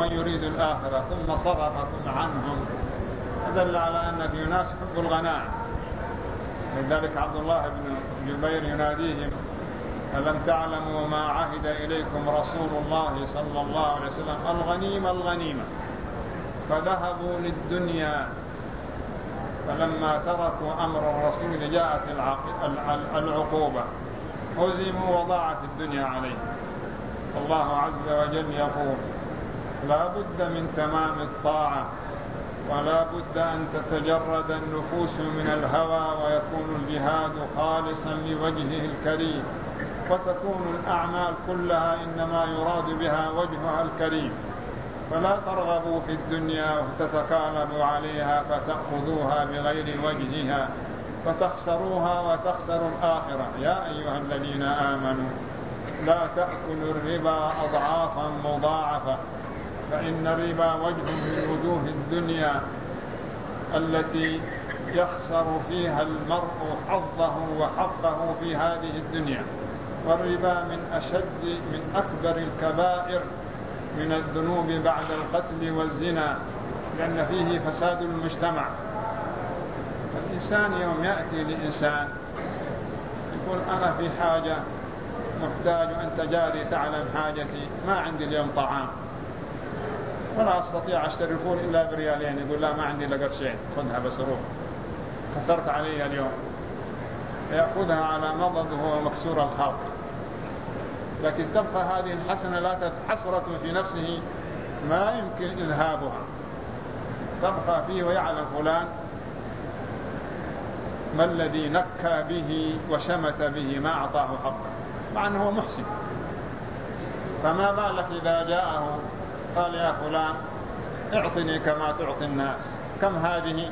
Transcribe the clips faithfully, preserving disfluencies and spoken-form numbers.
ومن يريد الآخرة ثم صرفكم عنهم، دل على أن في ناس يحبوا الغنائم. لذلك عبد الله بن جبير يناديهم: ألم تعلموا ما عهد إليكم رسول الله صلى الله عليه وسلم الغنيمة الغنيمة، فذهبوا للدنيا، فلما تركوا أمر الرسول جاءت العقوبة، هزموا وضاعت الدنيا عليهم. الله عز وجل يقول: لا بد من تمام الطاعة، ولا بد أن تتجرد النفوس من الهوى، ويكون الجهاد خالصا لوجهه الكريم، وتكون الأعمال كلها إنما يراد بها وجهها الكريم. فلا ترغبوا في الدنيا وتتكالبوا عليها فتأخذوها بغير وجهها فتخسروها وتخسروا الآخرة. يا أيها الذين آمنوا لا تأكلوا الربا أضعافا مضاعفة، فإن الربا وجه من وجوه الدنيا التي يخسر فيها المرء حظه وحقه في هذه الدنيا. والربا من أشد من أكبر الكبائر من الذنوب بعد القتل والزنا، لأن فيه فساد المجتمع. الإنسان يوم يأتي لإنسان يقول: أنا في حاجة، محتاج، أنت جاري تعلم حاجتي، ما عندي اليوم طعام ولا أستطيع أشتري فول إلا بريالين. يقول: لا، ما عندي إلا قرشين، خذها بس روح، كثرت علي اليوم. يأخذها على مضض وهو مكسور الخاطر، لكن تبقى هذه الحسنة لا حسرة في نفسه ما يمكن إذهابها، تبقى فيه. ويعلم فلان ما الذي نكى به وشمت به ما أعطاه حقه، مع أنه محسن. فما بالك إذا جاءه قال: يا فلان اعطني كما تعطي الناس، كم هذه؟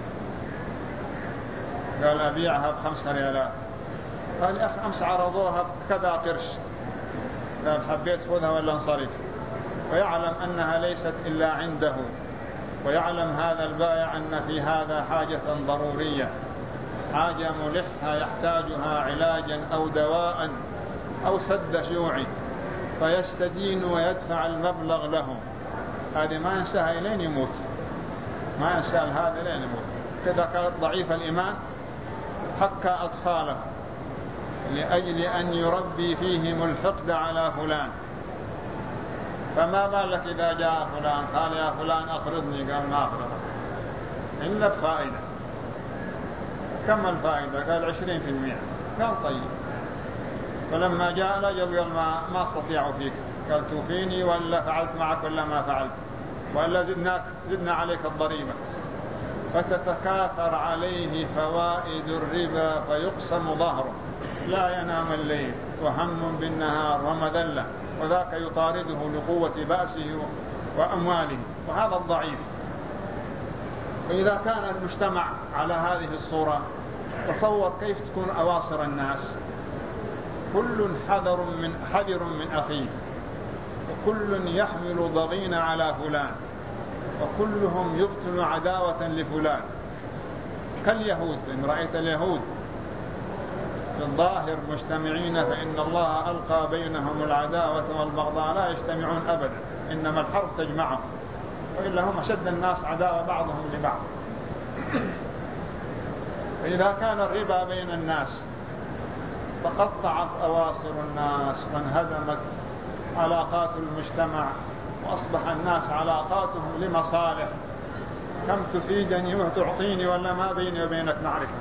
قال: أبيعها بخمس ريالات. قال: يا أخي أمس عرضوها كذا قرش. قال: حبيت خذها ولا انصرف. ويعلم أنها ليست إلا عنده، ويعلم هذا البائع أن في هذا حاجة ضرورية، حاجة ملحة يحتاجها علاجا أو دواء أو سد شيوعي، فيستدين ويدفع المبلغ له. هذه ما ينساها لين يموت، ما ينسى هذا لين يموت. كذا كان ضعيف الإيمان حكى أطفاله لأجل أن يربي فيهم الحقد على فلان. فما بالك إذا جاء فلان قال: يا فلان أقرضني. قال: ما أقرضك إلا بفائدة. كم الفائدة؟ قال: عشرين في المئة. قال: طيب. فلما جاء الأجل قال: ما, ما استطيع فيك. قال: توفيني ولا فعلت معك ولا ما فعلت، ولا زدنا, زدنا عليك الضريبة. فتتكاثر عليه فوائد الربا فيقسم ظهره، لا ينام الليل، وهم بالنهار ومذلة، وذاك يطارده لقوة بأسه وأمواله. وهذا الضعيف. وإذا كان المجتمع على هذه الصورة، تصور كيف تكون أواصر الناس. كل حذر من حذر من أخيه، وكل يحمل ضغين على فلان، وكلهم يبطن عداوة لفلان، كاليهود. إن رأيت اليهود في الظاهر مجتمعين فإن الله ألقى بينهم العداوة والبغضاء، لا يجتمعون أبدا، إنما الحرب تجمعهم، وإلا هم أشد الناس عداوة بعضهم لبعض. فإذا كان الربا بين الناس تقطعت أواصر الناس وانهدمت علاقات المجتمع، وأصبح الناس علاقاتهم لمصالح، كم تفيدني وتعطيني ولا ما بيني وبينك معرفة.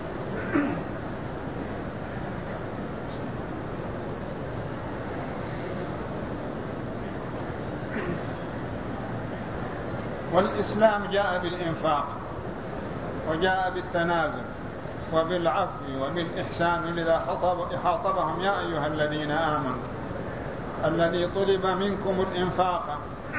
والإسلام جاء بالإنفاق، وجاء بالتنازل وبالعفو وبالإحسان. لذا خاطبهم: يا أيها الذين آمنوا الذي طلب منكم الإنفاق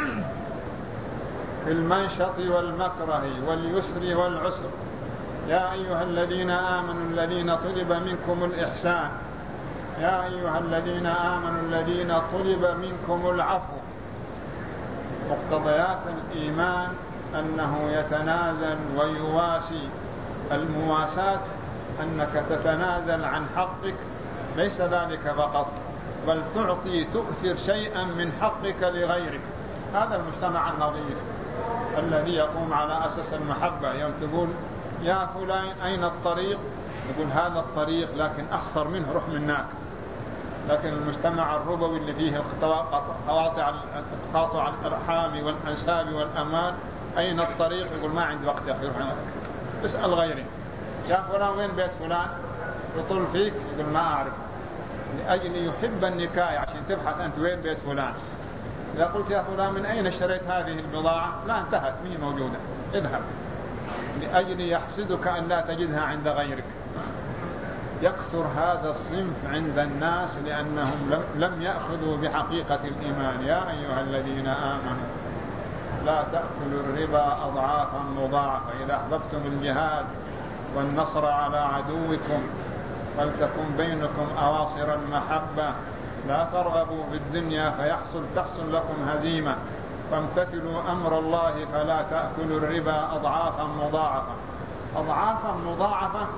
في المنشط والمكره واليسر والعسر. يا أيها الذين آمنوا الذين طلب منكم الإحسان. يا أيها الذين آمنوا الذين طلب منكم العفو. مقتضيات الإيمان أنه يتنازل ويواسي. المواساة أنك تتنازل عن حقك، ليس ذلك فقط، بل تعطي تؤثر شيئا من حقك لغيرك. هذا المجتمع النظيف الذي يقوم على أساس المحبة. يوم تقول يا فلان أين الطريق، يقول هذا الطريق لكن أخسر منه، روح منك. لكن المجتمع الربوي اللي فيه قاطع الأرحام والأنساب والأمان، أين الطريق، يقول ما عندي وقت يا أخي، روح عنك. اسأل غيري، يا فلان وين بيت فلان، يطول فيك، يقول ما أعرف، لأجل يحب النكاية عشان تبحث أنت وين بيت فلان. إذا قلت يا فلان من أين اشتريت هذه البضاعة، لا انتهت، مي موجودة، اذهب، لأجل يحسدك أن لا تجدها عند غيرك. يكثر هذا الصنف عند الناس لأنهم لم يأخذوا بحقيقة الإيمان. يا أيها الذين آمنوا لا تأكلوا الربا أضعافا مضاعفة، إذا أحببتم الجهاد والنصر على عدوكم فلتكن بينكم أواصر المحبة، لا ترغبوا في الدنيا فيحصل تحصل لكم هزيمة، فامتثلوا أمر الله فلا تأكلوا الربا أضعافا مضاعفة. أضعافا مضاعفة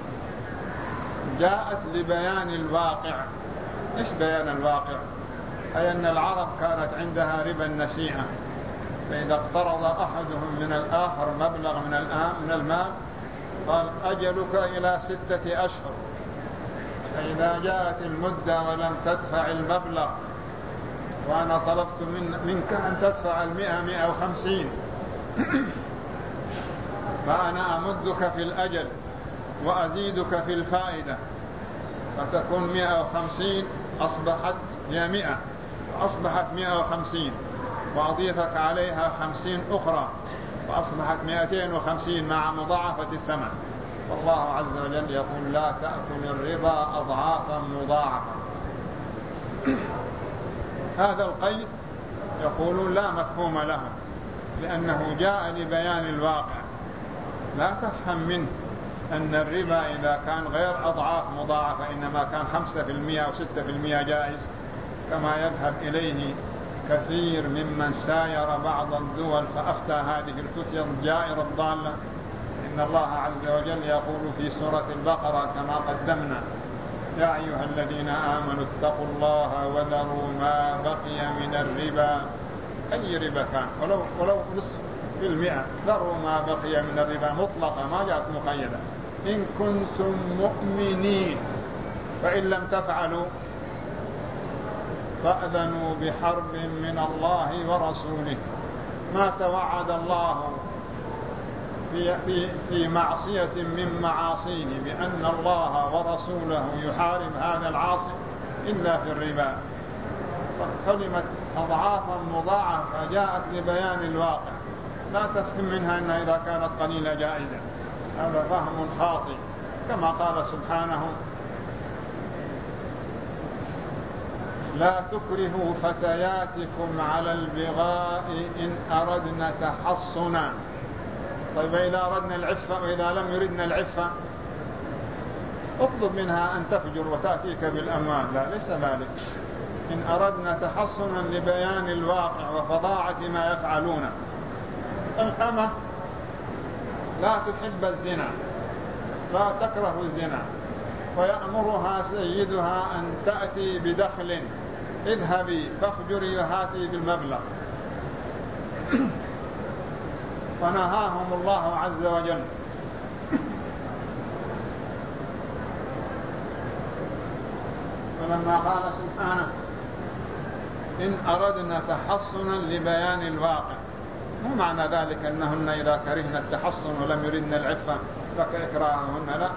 جاءت لبيان الواقع. إيش بيان الواقع؟ أي أن العرب كانت عندها ربا النسيئة، فإذا اقترض أحدهم من الآخر مبلغ من المال قال أجلك إلى ستة أشهر، فإذا جاءت المدة ولم تدفع المبلغ وأنا طلبت من منك أن تدفع المئة مئة وخمسين فأنا أمدك في الأجل وأزيدك في الفائدة، فتكون مئة وخمسين أصبحت هي مئة، أصبحت مئة وخمسين، وأضيفك عليها خمسين أخرى فأصبحت مئتين وخمسين مع مضاعفة الثمن. والله عز وجل يقول لا تأكل الربا أضعافا مضاعفة. هذا القيد يقولون لا مفهوم له، لأنه جاء لبيان الواقع. لا تفهم منه أن الربا إذا كان غير أضعاف مضاعفة إنما كان خمسة في المئة أو ستة في المئة جائز، كما يذهب إليه كثير ممن ساير بعض الدول فأفتى هذه الفتية الجائرة الضالة. إن الله عز وجل يقول في سورة البقرة كما قدمنا يا أيها الذين آمنوا اتقوا الله وذروا ما بقي من الربا، أي ربا كان ولو, ولو نصف في المئة، ذروا ما بقي من الربا مطلقة ما جاءت مقيدة، إن كنتم مؤمنين، فإن لم تفعلوا فأذنوا بحرب من الله ورسوله. ما توعد الله في, في, في معصية من معاصيه بأن الله ورسوله يحارب هذا العاصي إلا في الربا. فكلمة أضعافا مضاعفة جاءت لبيان الواقع، لا تفهم منها أنها إذا كانت قليلة جائزة، هذا فهم خاطئ. كما قال سبحانه لا تكرهوا فتياتكم على البغاء إن أردنا تحصنا. طيب إذا أردنا العفة وإذا لم يردنا العفة اطلب منها أن تفجر وتأتيك بالأموال، لا ليس ذلك. إن أردنا تحصنا لبيان الواقع وفظاعة ما يفعلون. الأمة لا تحب الزنا، لا تكره الزنا، ويأمرها سيدها أن تأتي بدخل، اذهبي فاخجري وهاتي بالمبلغ. فنهاهم الله عز وجل. فلما قال سبحانه إن أردنا تحصنا لبيان الواقع، مو معنى ذلك أنهن إذا كرهنا التحصن ولم يردن العفة فكإكراههن، لا،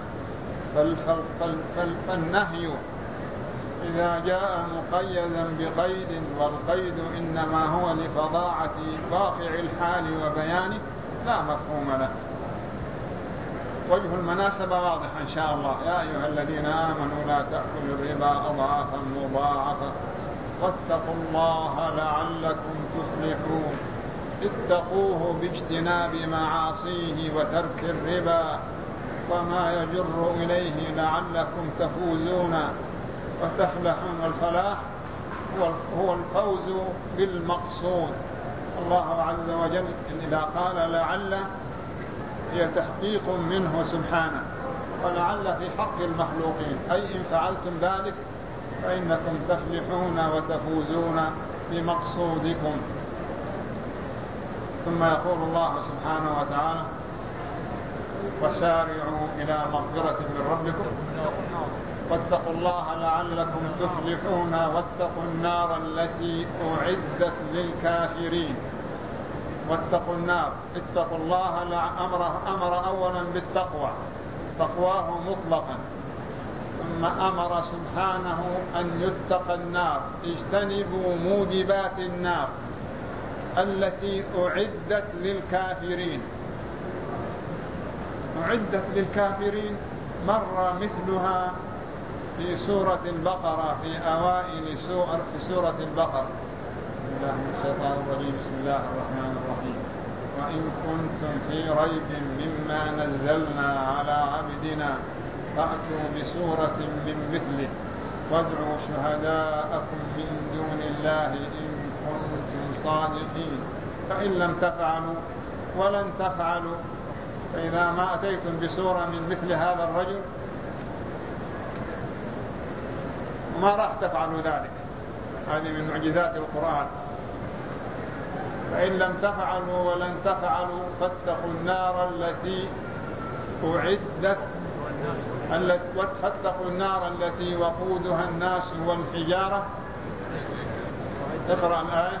فالنهي إذا جاء مقيدا بقيد، والقيد إنما هو لفظاعة واقع الحال وبيانه، لا مفهوم له. وجه المناسبة واضح إن شاء الله. يا أيها الذين آمنوا لا تأكلوا الربا أضعافا مضاعفة واتقوا الله لعلكم تفلحون. اتقوه باجتناب معاصيه وترك الربا وما يجر إليه لعلكم تفوزون وتفلحون. والفلاح هو الفوز بالمقصود. الله عز وجل إذا قال لعل هي تحقيق منه سبحانه، ولعل في حق المخلوقين، أي إن فعلتم ذلك فإنكم تفلحون وتفوزون بمقصودكم. ثم يقول الله سبحانه وتعالى: وسارعوا إلى مغفرة من ربكم واتقوا الله لعلكم تفلحون واتقوا النار التي أعدت للكافرين. واتقوا النار، اتقوا الله، أمر, أمر أولا بالتقوى، تقواه مطلقا، ثم أمر سبحانه أن يتقى النار، اجتنبوا موجبات النار التي أعدت للكافرين. أعدت للكافرين مر مثلها في سورة البقرة، في أوائل سورة البقرة. بسم الله من الشيطان الرجيم. بسم الله الرحمن الرحيم. وإن كنتم في ريب مما نزلنا على عبدنا فأتوا بسورة من مثله وادعوا شهداءكم من دون الله إن كنتم صادقين، فإن لم تفعلوا ولن تفعلوا فإذا ما أتيتم بسورة من مثل هذا الرجل ما راح تفعلوا ذلك. هذه من معجزات القرآن. فإن لم تفعلوا ولن تفعلوا فاتقوا النار التي أعدت فاتقوا النار التي وقودها الناس والحجارة. اقرأ الآية.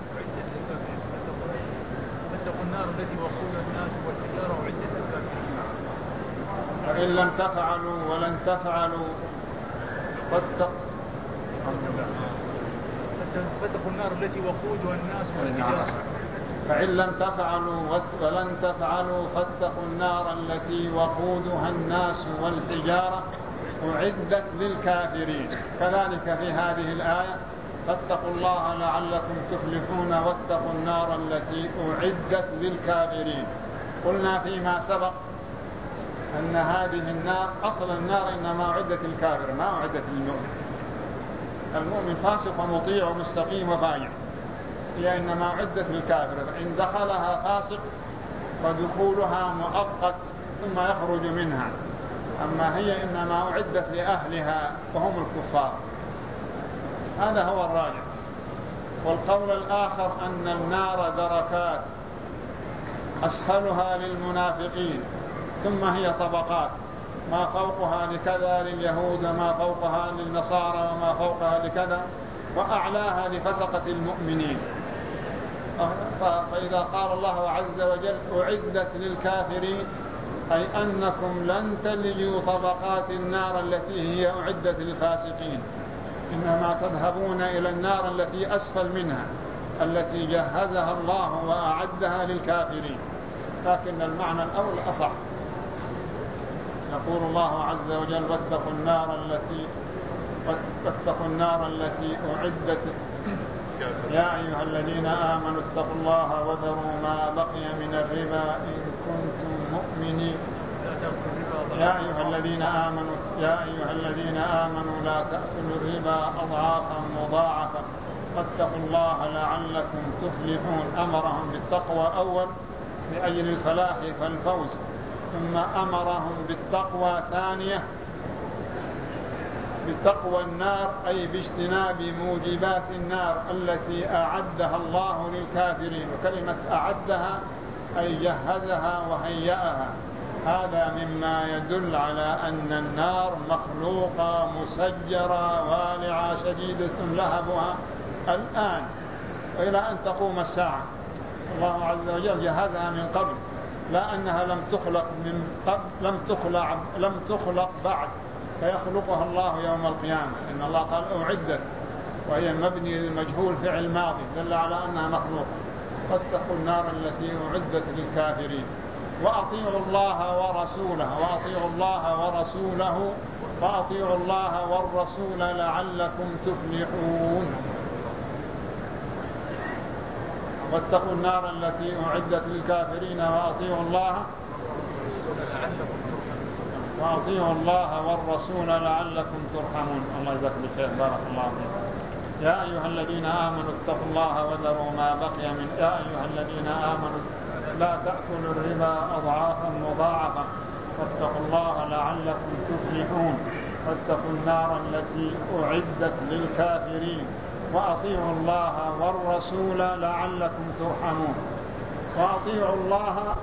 فاتقوا النار التي وقودها الناس والحجارة أعدت للكافرين. فإن لم تفعلوا ولن تفعلوا فاتقوا فاتقوا النار التي وقودها الناس والحجارة. فإن لم تفعلوا ولن تفعلوا فاتقوا النار التي وقودها الناس والحجارة أعدت للكافرين. كذلك في هذه الآية: فاتقوا الله لعلكم تفلحون واتقوا النار التي أعدت للكافرين. قلنا فيما سبق أن هذه النار، أصل النار إنما أعدت للكافر ما أعدت للمؤمن. المؤمن فاسق ومطيع ومستقيم وفاجر، هي إنما أعدت للكافر، فإن دخلها فاسق فدخولها مؤقت ثم يخرج منها، أما هي إنما أعدت لأهلها وهم الكفار. هذا هو الراجح. والقول الآخر أن النار دركات، أسفلها للمنافقين ثم هي طبقات، ما فوقها لكذا لليهود وما فوقها للنصارى وما فوقها لكذا، وأعلاها لفسقة المؤمنين. فإذا قال الله عز وجل أعدت للكافرين أي أنكم لن تلجوا طبقات النار التي هي أعدت للفاسقين، إنما تذهبون إلى النار التي أسفل منها التي جهزها الله وأعدها للكافرين. لكن المعنى الأول أصح. يقول الله عز وجل: واتقوا النار التي واتقوا النار التي أعدت. يا أيها الذين آمنوا اتقوا الله وذروا ما بقي من الربا إن كنتم مؤمنين. يا أيها الذين آمنوا يا أيها الذين آمنوا لا تأكلوا الربا أضعافا مضاعفة واتقوا الله لعلكم تفلحون. أمرهم بالتقوى أول لأجل الفلاح فالفوز، ثم أمرهم بالتقوى ثانية بتقوى النار أي باجتناب موجبات النار التي أعدها الله للكافرين. وكلمة أعدها أي جهزها وهيأها. هذا مما يدل على أن النار مخلوقة مسجرة والعة شديدة لهبها الآن وإلى أن تقوم الساعة. الله عز وجل جهزها من قبل، لا أنها لم تخلق من قبل، لم تخلق لم تخلق بعد فيخلقها الله يوم القيامة. إن الله قال أعدت وهي مبني للمجهول فعل ماضي دل على أنها مخلوقة. فاتقوا النار التي أعدت للكافرين وأطيعوا الله ورسوله وأطيعوا الله ورسوله وأطيعوا الله والرسول لعلكم تفلحون. واتقوا النار التي أعدت للكافرين وأطيعوا الله وأطيعوا الله والرسول لعلكم ترحمون. الله يجزاك بالخير. بارك الله فيكم. يا أيها الذين آمنوا اتقوا الله وذروا ما بقي من يا أيها الذين آمنوا لا تأكلوا الربا أضعافا مضاعفة واتقوا الله لعلكم تفلحون. واتقوا النار التي أعدت للكافرين وأطيعوا الله والرسول لعلكم ترحمون. وأطيعوا الله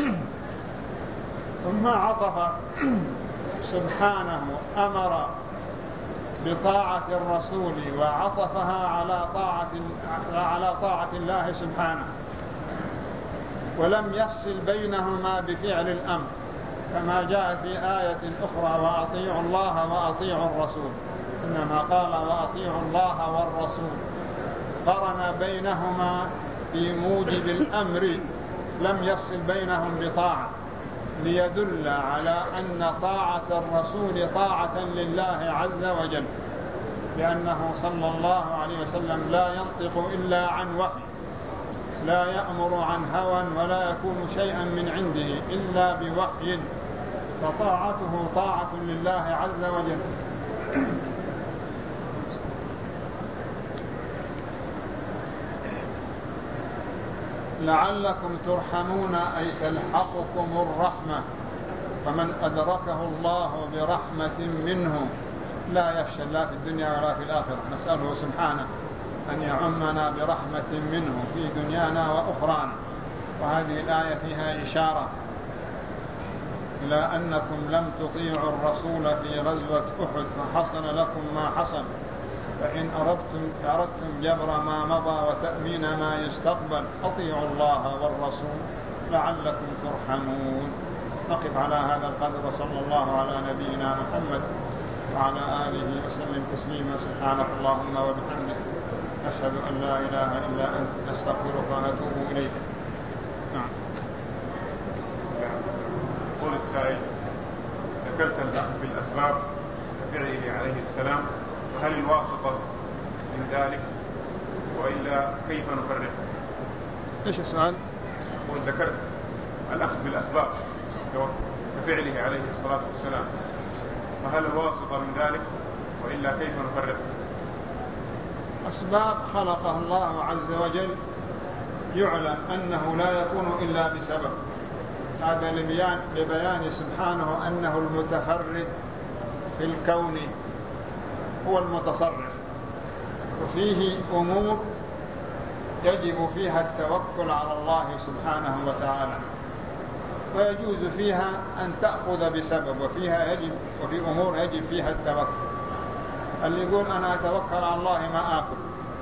ثم عطف سبحانه أمر بطاعة الرسول وعطفها على طاعة على طاعة الله سبحانه، ولم يفصل بينهما بفعل الأمر كما جاء في آية أخرى وأطيعوا الله وأطيعوا الرسول، إنما قال وأطيعوا الله والرسول، قرن بينهما في موجب الأمر، لم يفصل بينهم بطاعة، ليدل على أن طاعة الرسول طاعة لله عز وجل، لأنه صلى الله عليه وسلم لا ينطق إلا عن وحي، لا يأمر عن هوى ولا يكون شيئا من عنده إلا بوحي، فطاعته طاعة لله عز وجل. لعلكم ترحمون أي تلحقكم الرحمة، فمن أدركه الله برحمة منه لا يخشى لا في الدنيا ولا في الآخرة. نسأله سبحانه أن يعمنا برحمة منه في دنيانا وأخرانا. وهذه الآية فيها إشارة إلى أنكم لم تطيعوا الرسول في غزوة أحد فحصل لكم ما حصل، فإن أردتم, أردتم جبر ما مضى وتأمين ما يستقبل أطيعوا الله والرسول لعلكم ترحمون. نقف على هذا القدر، وصلى الله على نبينا محمد وعلى آله وسلم تسليما. سبحانك اللهم وبحمدك أشهد أن لا إله إلا أنت نستغفرك ونتوب إليك. نعم. قول السائل: ذكرت الأخذ بالأسباب كفعله عليه السلام، هل الواسطة من ذلك وإلا كيف نفرق؟ إيش السؤال؟ قول ذكرت الأخذ بالأسباب كفعله عليه الصلاة والسلام، فهل الواسطة من ذلك وإلا كيف نفرق؟ أسباب خلقه الله عز وجل يعلم أنه لا يكون إلا بسبب، هذا لبيان, لبيان سبحانه أنه المتفرد في الكون، هو المتصرف، وفيه أمور يجب فيها التوكل على الله سبحانه وتعالى، ويجوز فيها أن تأخذ بسبب، وفيها يجب وفي أمور يجب فيها التوكل. اللي يقول أنا أتوكل على الله ما آكل،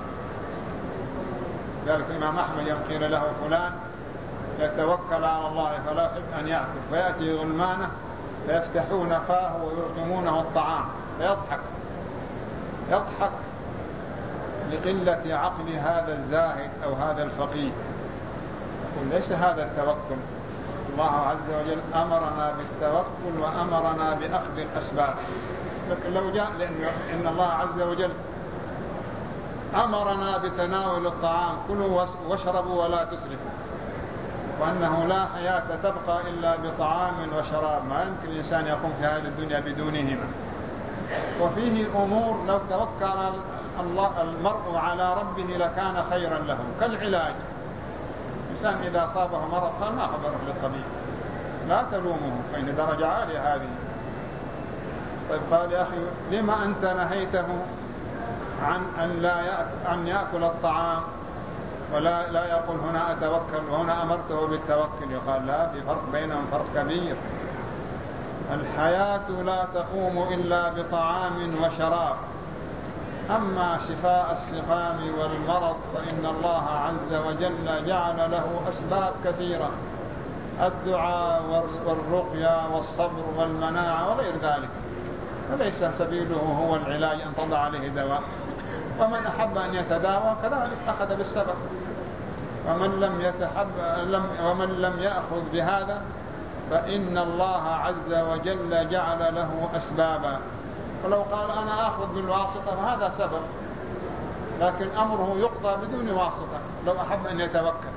ذلك الإمام أحمد يوم قيل له فلان يتوكل على الله فلا يحب أن يأكل، فيأتي غلمانه فيفتحون فاه ويلقمونه الطعام فيضحك يضحك لقلة عقل هذا الزاهد أو هذا الفقيه. يقول ليس هذا التوكل، الله عز وجل أمرنا بالتوكل وأمرنا بأخذ الأسباب. لكن لو جاء لأن الله عز وجل أمرنا بتناول الطعام كلوا واشربوا ولا تسرفوا، وأنه لا حياة تبقى إلا بطعام وشراب، ما يمكن الإنسان يقوم في هذه الدنيا بدونهما. وفيه أمور لو توكل الله المرء على ربه لكان خيرا له، كالعلاج. الإنسان إذا أصابه مرض قال ما خبره للطبيب، لا تلومه فإن درجة عالية هذه. طيب قال يا أخي لما أنت نهيته عن أن لا يأكل, أن يأكل الطعام ولا لا يقول هنا أتوكل وهنا أمرته بالتوكل؟ يقال لا، في فرق بينهم فرق كبير. الحياة لا تقوم إلا بطعام وشراب، أما شفاء السقام والمرض فإن الله عز وجل جعل له أسباب كثيرة، الدعاء والرقية والصبر والمناعة وغير ذلك، فليس سبيله هو العلاج أن تضع عليه دواء. ومن أحب أن يتداوى كذلك أخذ بالسبب، ومن لم يتحب لم ومن لم يأخذ بهذا فإن الله عز وجل جعل له أسبابا. ولو قال أنا أخذ بالواسطة فهذا سبب، لكن أمره يقضى بدون واسطة لو أحب أن يتوكل،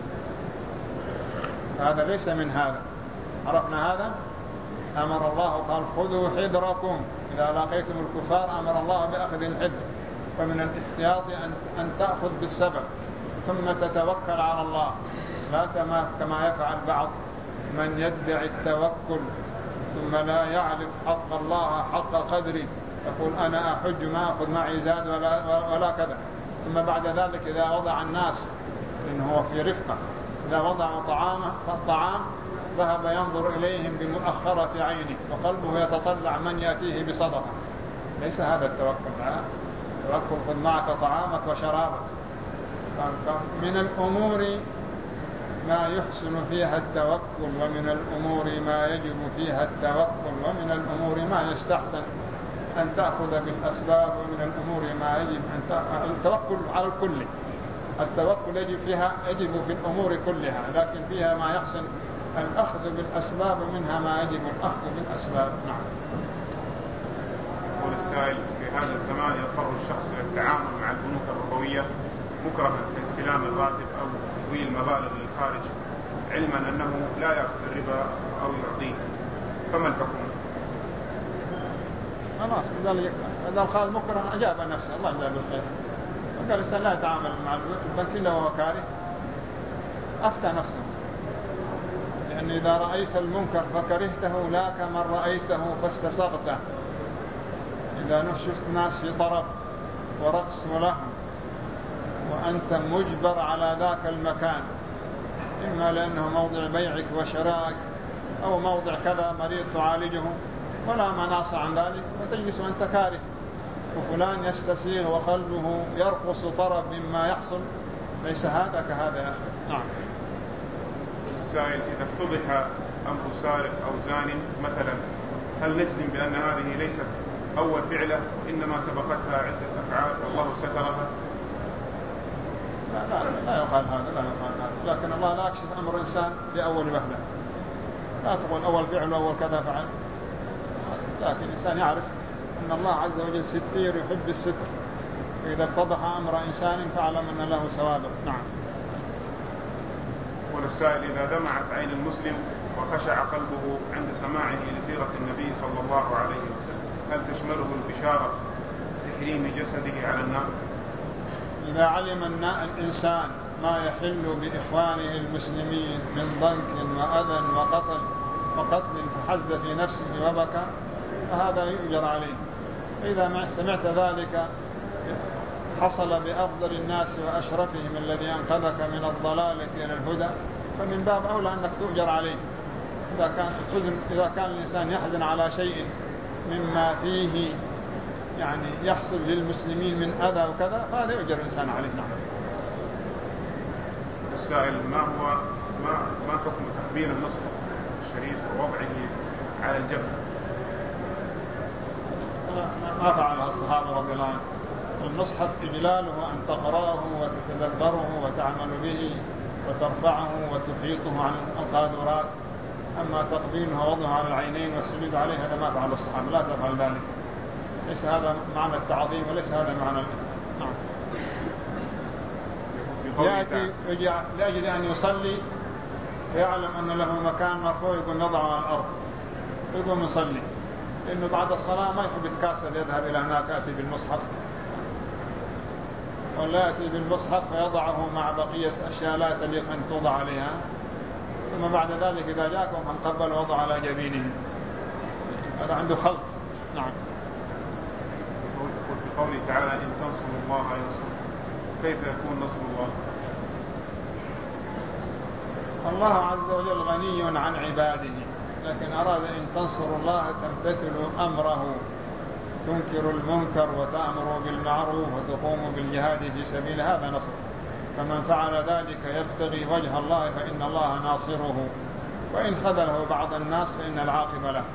هذا ليس من هذا. عرفنا هذا؟ أمر الله قال خذوا حذركم إذا لقيتم الكفار، أمر الله بأخذ الحذر، ومن الاحتياط أن, أن تأخذ بالسبب ثم تتوكل على الله، لا كما يفعل بعض من يدعي التوكل ثم لا يعرف حق الله حق قدره، يقول أنا أحج ما أخذ معي زاد ولا, ولا كذا، ثم بعد ذلك إذا وضع الناس إنه هو في رفقة إذا وضعوا طعامه فالطعام ذهب ينظر إليهم بمؤخرة عينه وقلبه يتطلع من يأتيه بصدقة. ليس هذا التوكل. التوكل خذ معك طعامك وشرابك. من الأمور ما يحسن فيها التوكل، ومن الأمور ما يجب فيها التوكل، ومن الأمور ما يستحسن أن تأخذ بالأسباب، ومن الأمور ما يجب أن تأخذ. التوكل على الكل. التوكل يجب فيها يجب في الأمور كلها، لكن فيها ما يحسن الأخذ بالأسباب، ومنها ما يجب الأخذ بالأسباب. نعم. يقول السائل: في هذا الزمان يضطر الشخص إلى التعامل مع البنوك الربوية مكرها كاستلام الراتب أو تحويل مبالغ للخارج، علما أنه لا يأخذ الربا أو يعطيه، فما الحكم؟ خلاص إذا الخال مكره أجاب نفسه، الله يجزاه بالخير. وقال الإنسان لا يتعامل مع البنك إلا وهو كاره، أفتى نفسه. لأن إذا رأيت المنكر فكرهته لا كمن رأيته فاستصغته. إذا شفت ناس في طرب ورقص ولهو وأنت مجبر على ذاك المكان، إما لأنه موضع بيعك وشرائك أو موضع كذا مريض تعالجه ولا مناص عن ذلك، وتجلس وأنت كاره، وفلان يستسيغ وقلبه يرقص طرب مما يحصل، ليس هذا كهذا يا أخي. نعم. السائل: إذا افتضح أمر سارق أو زان مثلا، هل نجزم بأن هذه ليست أول فعلة وإنما سبقتها عدة أفعال والله سترها؟ لا لا لا يقال هذا، لا يقال هذا، لكن الله لا يكشف أمر إنسان بأول وهلة. لا تقول أول فعل وأول كذا فعل، لكن الإنسان يعرف أن الله عز وجل ستير يحب الستر، فإذا اتضح أمر إنسان فاعلم أن له سوابق. نعم. والسائل: إذا دمعت عين المسلم وخشع قلبه عند سماعه لسيرة النبي صلى الله عليه وسلم، هل تشمله البشارة تحريم جسده على النار؟ إذا علم الإنسان ما يحل بإخوانه المسلمين من ضنك وأذى وقتل وقتل فحز في نفسه وبكى، فهذا يؤجر عليه. فإذا سمعت ذلك حصل بأفضل الناس وأشرفهم الذي أنقذك من الضلالة إلى الهدى، فمن باب أولى أنك تؤجر عليه. إذا كان الحزن إذا كان الإنسان يحزن على شيء مما فيه يعني يحصل للمسلمين من أذى وكذا، فهذا يؤجر الإنسان عليه. نعم. السائل: ما هو ما ما حكم تقبيل النصر الشريف ووضعه على الجبهة؟ ما فعلها الصحابة رضي الله عنهم. المصحف إجلاله أن تقرأه وتتدبره وتعمل به وترفعه وتحيطه عن القادرات، أما تقبيله ووضعه على العينين والسجود عليه هذا ما فعل الصحابة، لا تفعل ذلك. ليس هذا معنى التعظيم وليس هذا معنى. نعم. يأتي لأجل أن يصلي ويعلم أن له مكان مرفوع يقوم يضعه على الأرض يقوم يصلي، لأنه بعد الصلاة ما يحب يتكاسل يذهب إلى هناك يأتي بالمصحف، ولا يأتي بالمصحف فيضعه مع بقية أشياء لا تليق أن توضع عليها، ثم بعد ذلك إذا جاءكم فانقبل وضع على جبينه. هذا عنده خلط. نعم. في قوله تعالى: إن تنصروا الله ينصركم، كيف يكون نصر الله؟ الله عز وجل غني عن عباده، لكن أراد إن تنصروا الله تمتثلوا أمره، تنكروا المنكر وتأمروا بالمعروف وتقوموا بالجهاد في سبيل، هذا نصر. فمن فعل ذلك يبتغي وجه الله فإن الله ناصره، وإن خذله بعض الناس فإن العاقبة له.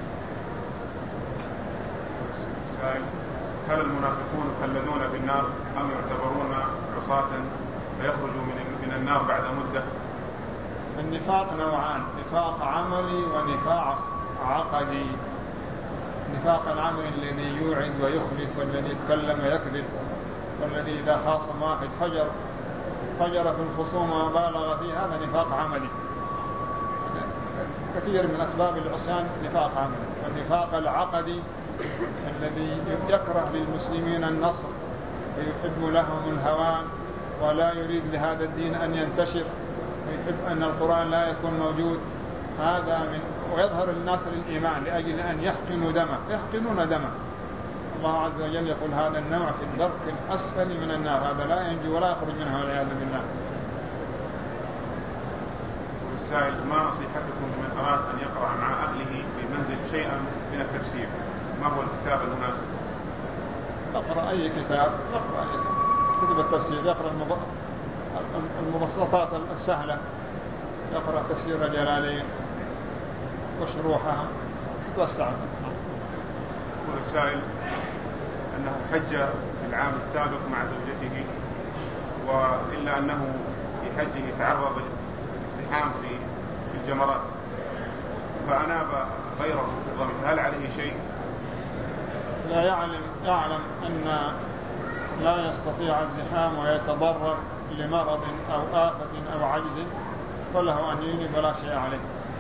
هل المنافقون يخلدون في النار أم يعتبرون عصاة فيخرجوا من النار بعد مدة؟ النفاق نوعان: نفاق عملي ونفاق عقدي. نفاق العمل الذي يوعد ويخلف والذي يتكلم ويكذب، والذي إذا خاصم واحد فجر فجر في الخصوم وبالغ فيه، هذا نفاق عملي. كثير من أسباب العصيان نفاق عملي. والنفاق العقدي الذي يكره للمسلمين النصر ويحب لهم الهوان ولا يريد لهذا الدين أن ينتشر ويحب أن القرآن لا يكون موجود، هذا من ويظهر الناس للإيمان لأجل أن يحقنوا دمه، يحقنون دمه. الله عز وجل يقول هذا النوع في الدرك الأسفل من النار، هذا لا ينجو ولا يخرج منها والعياذ بالله. السائل: ما نصيحتكم لمن أراد أن يقرأ مع أهله في المنزل شيئا من التفسير؟ ما هو الكتاب المناسب؟ يقرأ أي كتاب، يقرأ أي كتب التفسير، يقرأ المبسطات السهلة، يقرأ تفسير الجلالين وشروحها، يتوسع. يقول السائل أنه حج في العام السابق مع زوجته، وإلا أنه في حجه تعرض للازدحام في الجمرات فأناب غيره في الرمي، هل عليه شيء؟ لا يعلم يعلم أن لا يستطيع الزحام ويتضرر لمرض أو آفة أو عجز، فله أن ينيب ولا شيء عليه.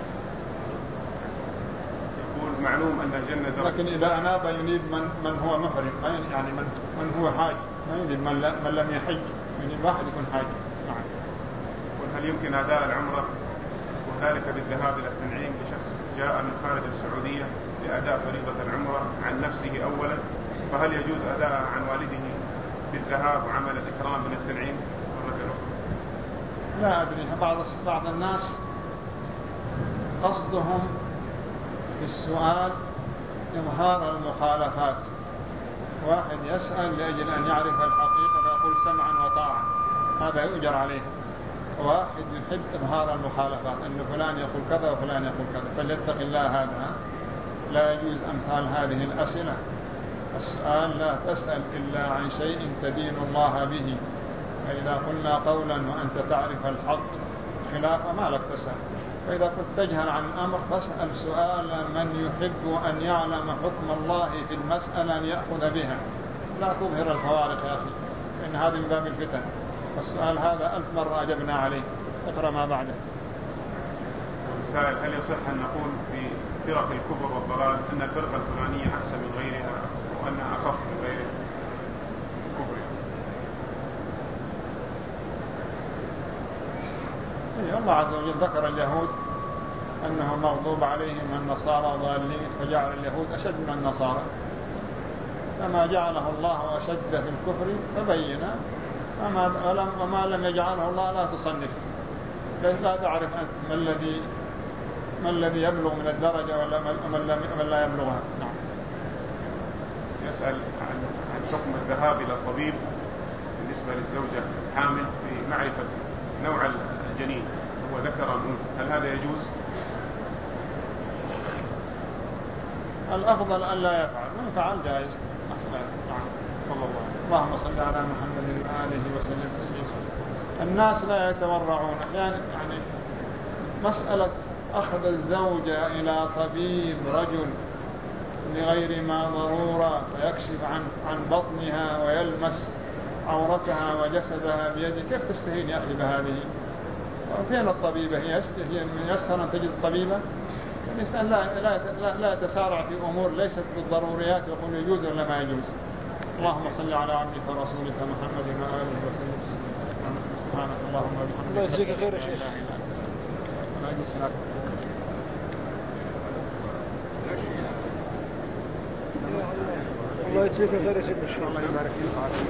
يقول: معلوم أن الجنة، لكن إذا أناب ينيب من, من هو محرم، يعني من, من هو حاج، ما ينيب من, من لم يحج، ينيب واحد يكون حاج. نعم. هل يمكن أداء العمرة وذلك بالذهاب إلى التنعيم لشخص جاء من خارج السعودية لأداء فريضة العمرة عن نفسه أولا، فهل يجوز أداءها عن والده بالذهاب وعمل الإكرام من التنعيم مرة أخرى؟ لا أدري، بعض بعض الناس قصدهم في السؤال إظهار المخالفات، واحد يسأل لأجل أن يعرف الحقيقة فيقول سمعا وطاعة، هذا يؤجر عليه. واحد يحب إظهار المخالفات، أن فلان يقول كذا وفلان يقول كذا، فليتق الله هذا. لا يجوز أمثال هذه الأسئلة. السؤال لا تسأل إلا عن شيء تدين الله به، فإذا قلنا قولا وأنت تعرف الحق خلاف ما لك تسأل، فإذا كنت تجهل عن أمر فاسأل سؤالا من يحب أن يعلم حكم الله في المسألة أن يأخذ بها، لا تظهر الفوارق يا أخي، إن هذه من باب الفتن. السؤال هذا ألف مرة أجبنا عليه. اقرأ ما بعده. السائل: هل يصح أن نقول في فرق الكفر والضلال أن الفرقة الفلانية أحسن من غيرها وأنها أخف من غيرها كفرها؟ إيه، الله عز وجل ذكر اليهود أنه مغضوب عليهم النصارى ضالين، فجعل اليهود أشد من النصارى، فما جعله الله أشد في الكفر فبينا، وما لم يجعله الله لا تصنف، لا تعرف أنت ما الذي ما الذي يبلغ من الدرجة ولا من لا يبلغها. نعم. يسأل عن عن حكم الذهاب إلى الطبيب بالنسبة للزوجة حامل في معرفة نوع الجنين، هو ذكر أم أنثى، هل هذا يجوز؟ الأفضل أن لا يفعل، من فعل جائز. نعم. صلى الله عليه وسلم. اللهم صل على محمد وآله وسلم تسليما. الناس لا يتورعون أحيانا، يعني مسألة أخذ الزوجة إلى طبيب رجل لغير ما ضرورة ويكشف عن عن بطنها ويلمس عورتها وجسدها بيده، كيف تستهين يا أخي بهذه؟ وفين الطبيبة؟ هي من يسهل أن تجد طبيبة؟ الإنسان لا لا لا, لا يتسارع في أمور ليست بالضروريات ويقول يجوز ولا ما يجوز. اللهم صل على عبدك ورسولك محمد وآله وسلم. سبحانك اللهم وبحمدك. الله يجزيك خير يا شيخ. الله يجزيك خير يا شيخ. الله يبارك فيك.